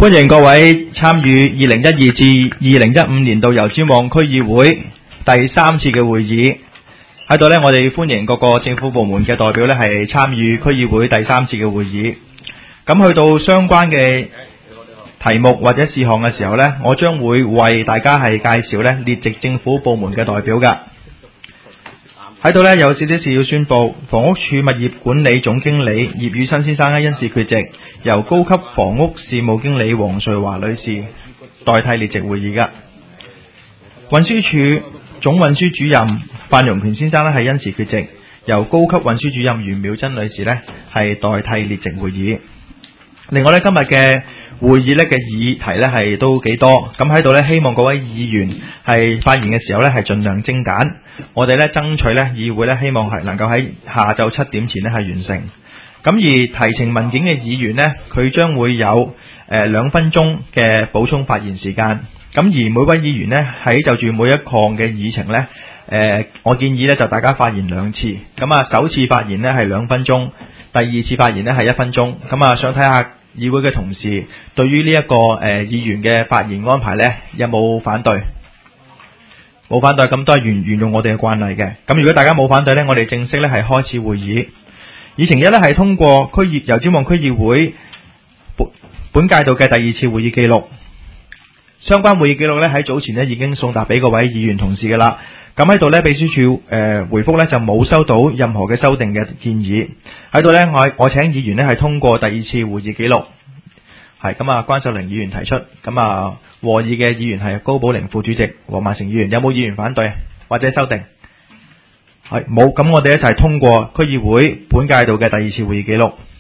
歡迎各位參與2012至2015年度油尖旺區議會第3次嘅會議。喺度呢，我哋歡迎各個政府部門嘅代表呢係參與區議會第3次嘅會議。咁去到相關嘅題目或者事項嘅時候呢，我將會為大家係介紹呢列席政府部門嘅代表㗎。喺度呢，有少少事要宣佈，房屋署物業管理總經理葉宇新先生呢因事缺席，由高級房屋事務經理黃瑞華女士代替列席會議㗎。運輸署總運輸主任范容權先生呢係因事缺席，由高級運輸主任袁妙珍女士呢係代替列席會議。另外呢，今日嘅會議呢嘅議題呢係都幾多，咁喺度呢，希望各位議員係發言嘅時候呢係盡量精簡，我哋呢爭取呢議會呢希望係能夠喺下晝7點前呢係完成。咁而提呈文件嘅議員呢，佢將會有2分鐘嘅補充發言時間。咁而每位議員呢喺就住每一項嘅議程呢，我建議呢就大家發言2次。咁啊，首次發言呢係2分鐘，第2次發言呢係1分鐘。咁啊，想睇下議會嘅同事對於呢一個議員嘅發言安排呢有冇反對？冇反對，咁都係沿用我哋嘅慣例嘅。咁如果大家冇反對呢，我哋正式呢係開始會議。議程1呢係通過油尖旺區議會本屆度嘅第2次會議記錄。相關會議記錄呢喺早前呢已經送達俾各位議員同事㗎啦。咁喺度呢，秘書處回覆呢就冇收到任何嘅修訂嘅建議。喺度呢，我請議員呢係通過第2次會議記錄。係咁啊，關秀玲議員提出。咁啊，和議嘅議員係高寶玲副主席、黃萬成議員。有冇議員反對或者修訂？係冇。咁我哋一齊通過區議會本屆度嘅第2次會議記錄。